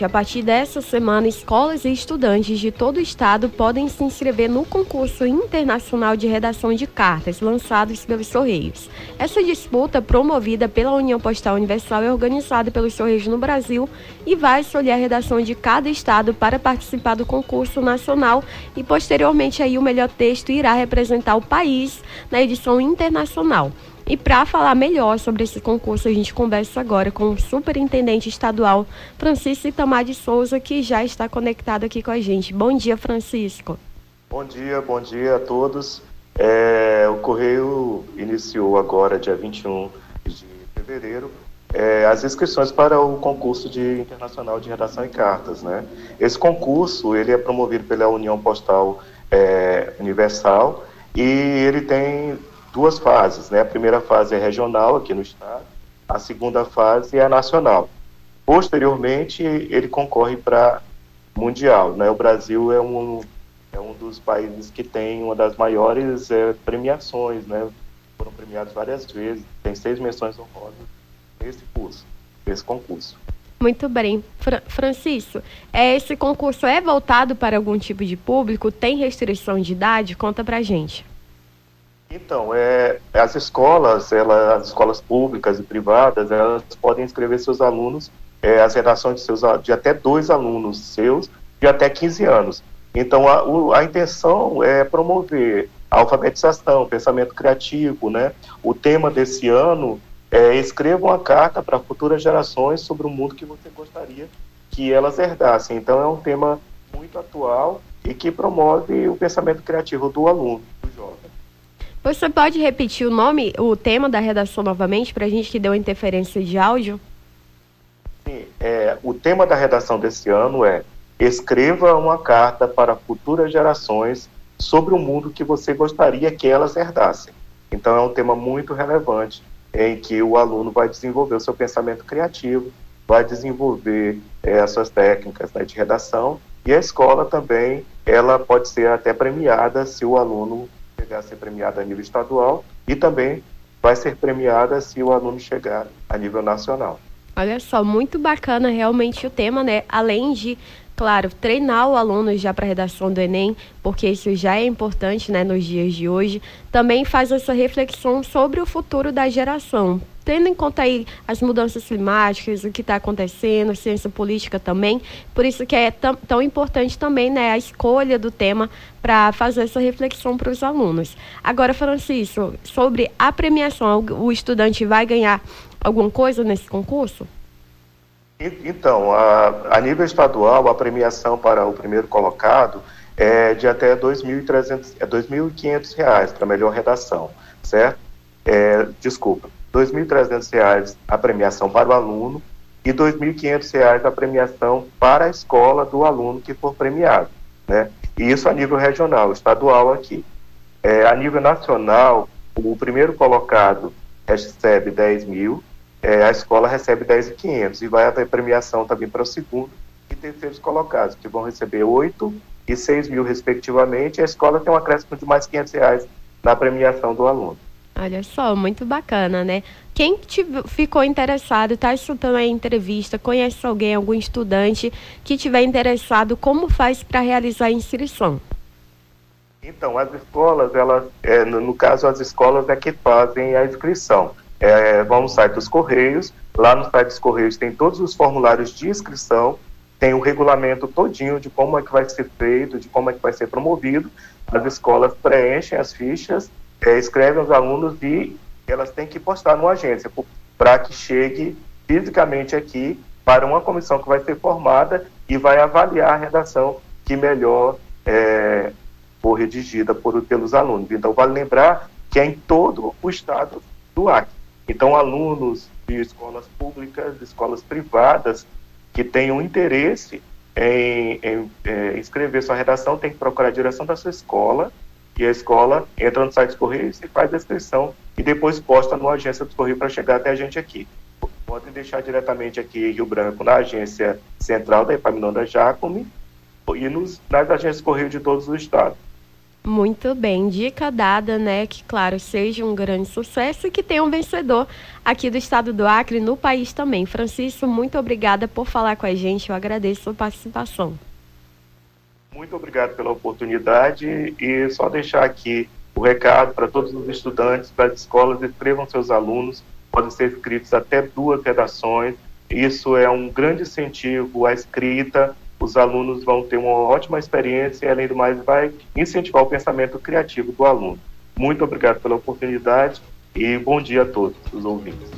A partir dessa semana, escolas e estudantes de todo o estado podem se inscrever no concurso internacional de redação de cartas, lançados pelos Correios. Essa disputa, promovida pela União Postal Universal, é organizada pelos Correios no Brasil e vai escolher a redação de cada estado para participar do concurso nacional e, posteriormente, aí o melhor texto irá representar o país na edição internacional. E para falar melhor sobre esse concurso, a gente conversa agora com o superintendente estadual, Francisco Itamar de Souza, que já está conectado aqui com a gente. Bom dia, Francisco. Bom dia a todos. O Correio iniciou agora, dia 21 de fevereiro, as inscrições para o concurso internacional de redação e cartas, né? Esse concurso ele é promovido pela União Postal Universal e ele tem duas fases, né? A primeira fase é regional aqui no estado, a segunda fase é nacional. Posteriormente, ele concorre para mundial, né? O Brasil é um dos países que tem uma das maiores premiações, né? Foram premiados várias vezes, tem 6 menções honrosas nesse concurso. Muito bem. Francisco, esse concurso é voltado para algum tipo de público? Tem restrição de idade? Conta pra gente. Então, as escolas públicas e privadas, elas podem inscrever seus alunos, as redações de até 2 alunos seus, de até 15 anos. Então, a intenção é promover a alfabetização, pensamento criativo, né? O tema desse ano é escreva uma carta para futuras gerações sobre o mundo que você gostaria que elas herdassem. Então, é um tema muito atual e que promove o pensamento criativo do aluno, do jovem. Você pode repetir o tema da redação novamente para a gente que deu interferência de áudio? Sim, o tema da redação desse ano é escreva uma carta para futuras gerações sobre o mundo que você gostaria que elas herdassem. Então é um tema muito relevante em que o aluno vai desenvolver o seu pensamento criativo, vai desenvolver as suas técnicas, né, de redação, e a escola também ela pode ser até premiada se o aluno chegar a ser premiado a nível estadual e também vai ser premiada se o aluno chegar a nível nacional. Olha só, muito bacana realmente o tema, né? Além de, claro, treinar o aluno já para a redação do Enem, porque isso já é importante, né, nos dias de hoje, também faz essa reflexão sobre o futuro da geração, tendo em conta aí as mudanças climáticas, o que está acontecendo, ciência política também, por isso que é tão importante também, né, a escolha do tema para fazer essa reflexão para os alunos. Agora, Francisco, sobre a premiação, o estudante vai ganhar alguma coisa nesse concurso? Então, a nível estadual, a premiação para o primeiro colocado é de até R$ 2.500 para a melhor redação, certo? R$ 2.300 a premiação para o aluno e R$ 2.500 a premiação para a escola do aluno que for premiado, né? E isso a nível regional, estadual aqui. A nível nacional, o primeiro colocado recebe 10 mil, a escola recebe 10.500 e vai haver premiação também para o segundo e terceiros colocados, que vão receber 8 e 6 mil respectivamente, e a escola tem um acréscimo de mais R$ 500 na premiação do aluno. Olha só, muito bacana, né? Quem ficou interessado, está escutando a entrevista, conhece alguém, algum estudante que tiver interessado, como faz para realizar a inscrição? Então, as escolas, no caso, as escolas é que fazem a inscrição. Vão no site dos Correios, lá no site dos Correios tem todos os formulários de inscrição, tem o regulamento todinho de como é que vai ser feito, de como é que vai ser promovido. As escolas preenchem as fichas, escrevem os alunos e elas têm que postar numa agência para que chegue fisicamente aqui para uma comissão que vai ser formada e vai avaliar a redação que melhor for redigida pelos alunos. Então, vale lembrar que é em todo o estado do Acre. Então, alunos de escolas públicas, de escolas privadas, que tenham interesse em escrever sua redação, tem que procurar a direção da sua escola, e a escola entra no site dos Correios e faz a inscrição, e depois posta numa agência dos Correios para chegar até a gente aqui. Podem deixar diretamente aqui em Rio Branco, na agência central da Epaminondas Jacome, e nas agências Correio de todos os estados. Muito bem, dica dada, né? Que, claro, seja um grande sucesso e que tenha um vencedor aqui do estado do Acre e no país também. Francisco, muito obrigada por falar com a gente, eu agradeço a sua participação. Muito obrigado pela oportunidade e só deixar aqui o recado para todos os estudantes das escolas: escrevam seus alunos, podem ser escritos até 2 redações. Isso é um grande incentivo à escrita, os alunos vão ter uma ótima experiência e, além do mais, vai incentivar o pensamento criativo do aluno. Muito obrigado pela oportunidade e bom dia a todos os ouvintes.